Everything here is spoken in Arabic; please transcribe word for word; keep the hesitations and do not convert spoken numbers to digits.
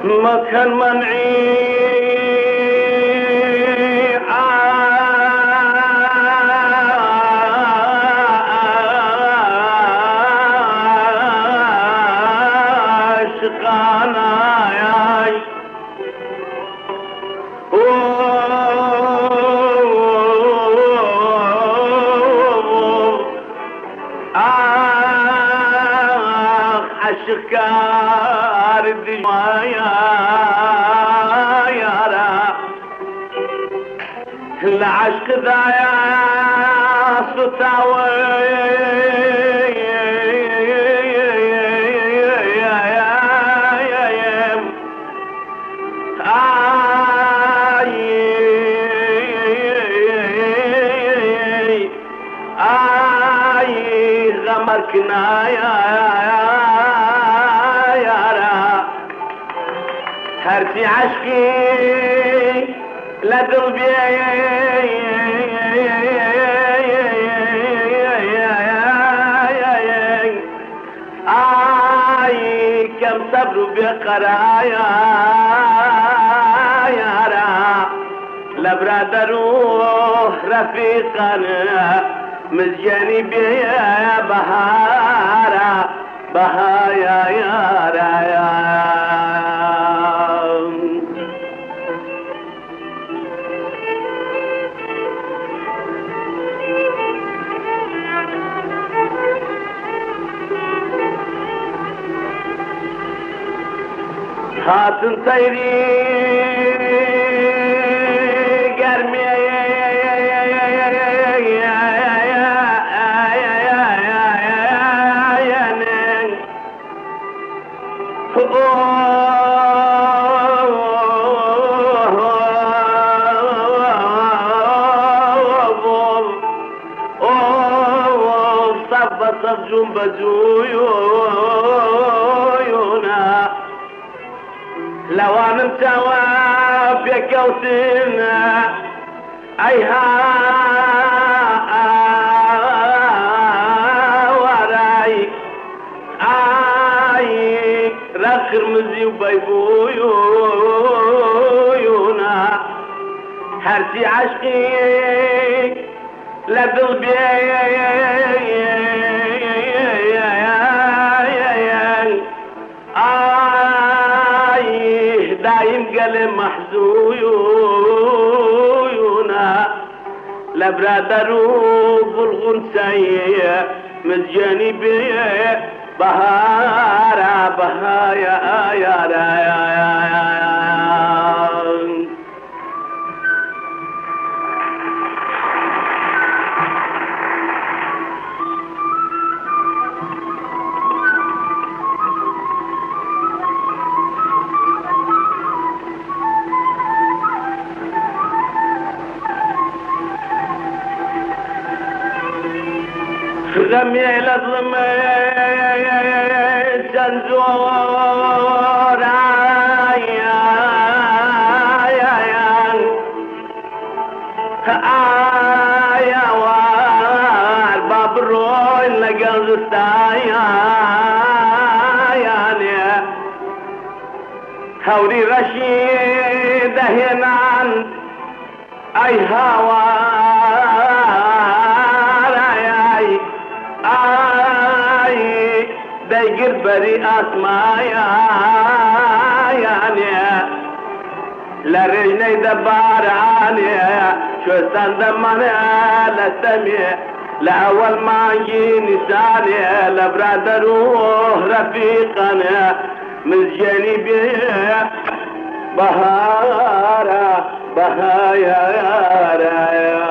مكان منعي عاشقانا ياي عشقار الدنيا يارا العشق ذا يا ستاوي غمركنا يا يارا هرتي عشقي لقلبي آي كم صبر بقرايا يارا لبرادروح رفيقنا مزجاني بيا بهارا بهايا يا رايا هاتن طيري قرمي صف جنب زيونا لو انا متواب يا كوثنا ايها وراي اي رخر مزي وبيبويونا هرتي عشقي لقلبي آي دايم قلب محزويونا لبرادرو بالغنسية مزجاني بيه بهارا بهايا يا رايا رمي لظلم جنزور يا يا يا وار باب الروي لقلب السايا يا هوري رشيد هنان اي هوا دايقر بري اسمايا يعني لرجني دبار عليا شو استندمني للسمي لأول ما يجيني ثاني لبرادروح رفيقنا مزجاني بيه بهارا بهايا يا رايا